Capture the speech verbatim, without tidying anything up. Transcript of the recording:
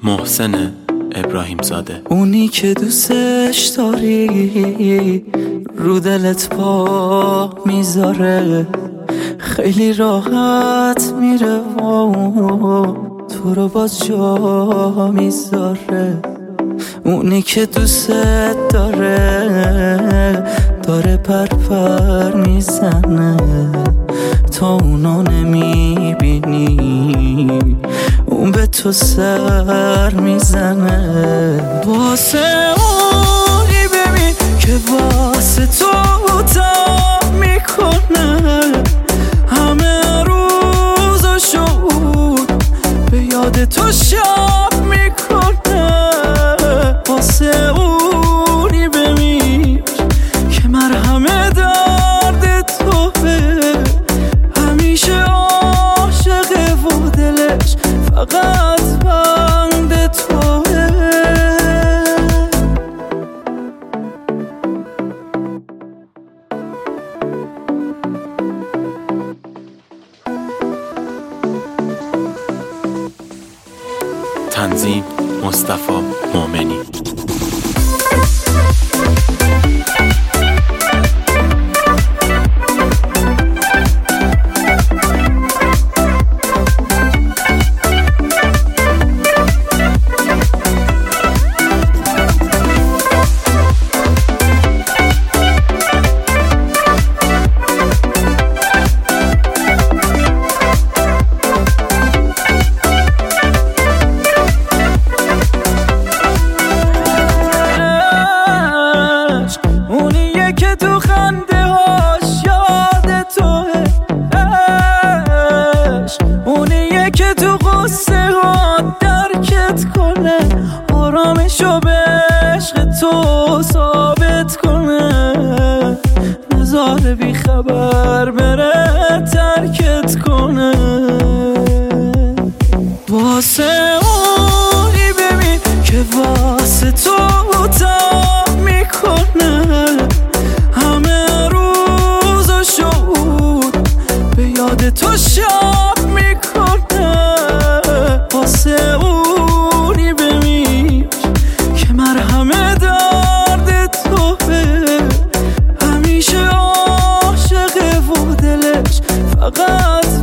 محسن ابراهیم زاده. اونی که دوستش داری رو دلت پا میذاره، خیلی راحت میره و تو رو باز جا میذاره. اونی که دوست داره داره پر پر میزنه، تا اونا نمیبینی اون به تو سر میزنه. واسه اونی ببین که واسه تو تا میکنه، همه روزاشو به یاد تو شب میکنه. واسه اونی ببین که مرهم درد توه، همیشه عاشقه و دلش فقط بند توه. تنظیم مصطفی مومنی. آرامشو به عشق تو ثابت کنه، نذاره بی خبر بره ترکت کنه. واسه اونی ببین که واسه تو تا میکنه، همه روزاشو به یاد تو شب میکنه. واسه اونی ببین که مرهم درد توه، همیشه عاشقه و دلش فقط